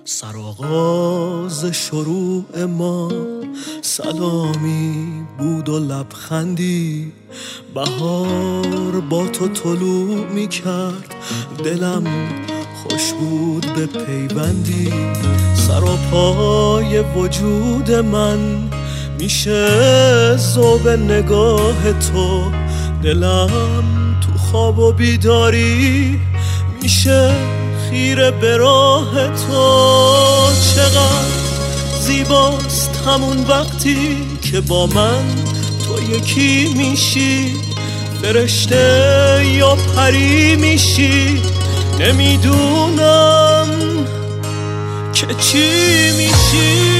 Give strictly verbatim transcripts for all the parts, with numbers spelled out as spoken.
سرآغاز شروع ما سلامی بود و لبخندی، بهار با تو طلوع می کرد، دلم خوش بود به پیوندی. سر و پای وجود من میشه ذوب نگاه تو، دلم تو خواب و بیداری میشه خیره به راه تو. چقدر زیباست همون وقتی که با من تو یکی میشی، فرشته یا پری میشی، نمیدونم که چی میشی.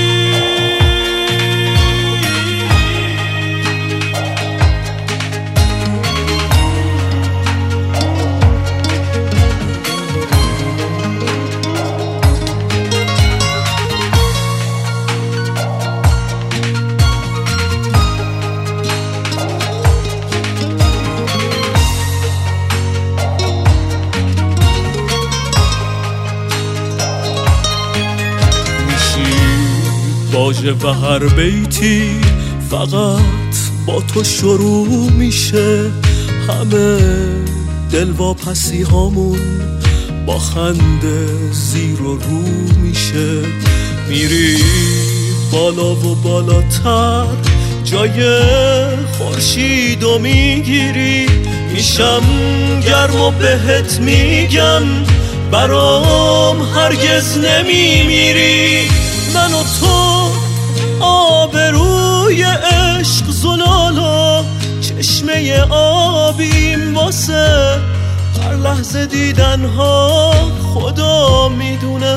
باجه و هر بیتی فقط با تو شروع میشه، همه دلواپسی هامون با خنده زیر و رو میشه. میری بالا و بالاتر جای خورشید و میگیری، میشم گرم و بهت میگم برام هرگز نمیمیری. من و تو آبروی عشق زلالا، چشمه آبیم واسه هر لحظه دیدنها، خدا میدونه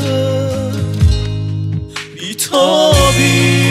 بیتابی.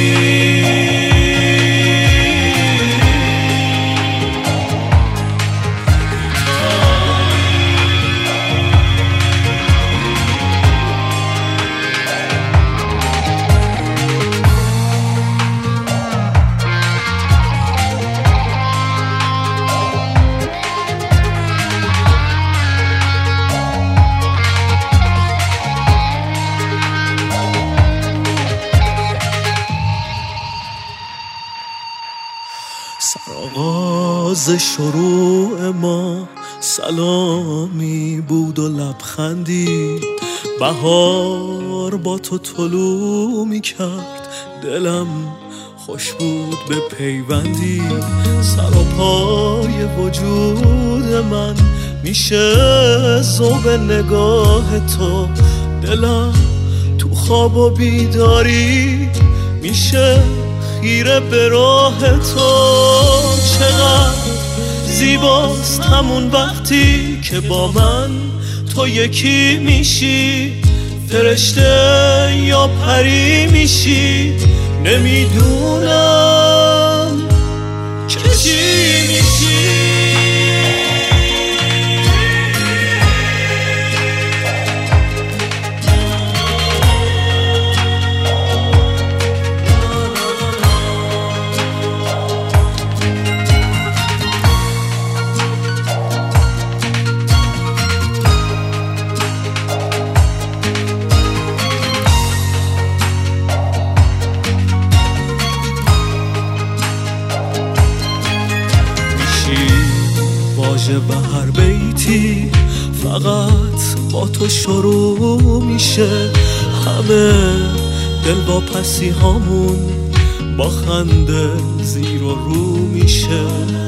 سرآغاز شروع ما سلامی بود و لبخندی، بهار با تو طلوع می کرد، دلم خوش بود به پیوندی. سر و پای وجود من میشه ذوب نگاه تو، دلم تو خواب و بیداری میشه خیره به راه تو. چقدر زیباست همون وقتی که با من تو یکی میشی، فرشته یا پری میشی، نمیدونم که چی میشی. باجه و هر بیتی فقط با تو شروع میشه، همه دلواپسی هامون با خنده زیر و رو میشه.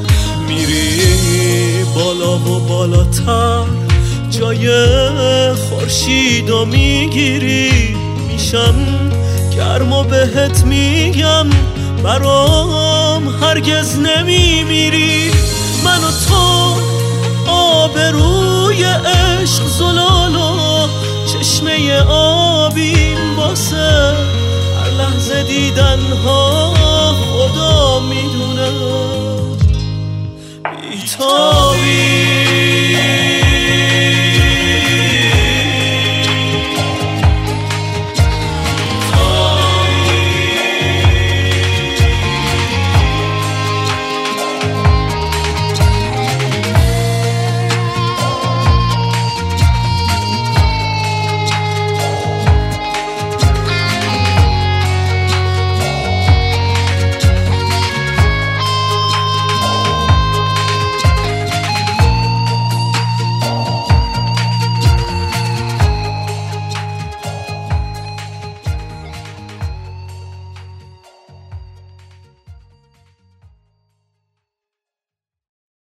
میری بالا و بالاتر جای خورشید و میگیری، میشم گرم و بهت میگم برام هرگز نمیمیری. من و تو آبروی عشق زلالا، چشمه آبیم واسه هر لحظه دیدنها، خدا میدونه بی‌تا